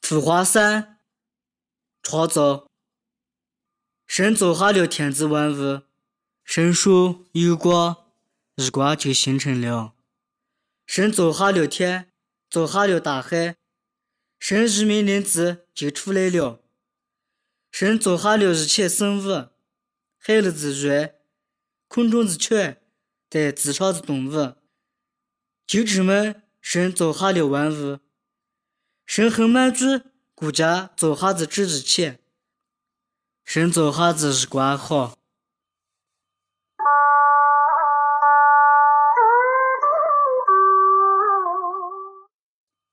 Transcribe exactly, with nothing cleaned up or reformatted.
浮华三，创造。神造下了天地万物，神说有光，日光就形成了。神造下了天，造下了大海，神一命令字就出来了。神造下了一切生物，海里之鱼，空中之雀，在地上之动物。就这么，神造下了万物。神很满足国家造下的这一切。神造下的日光好。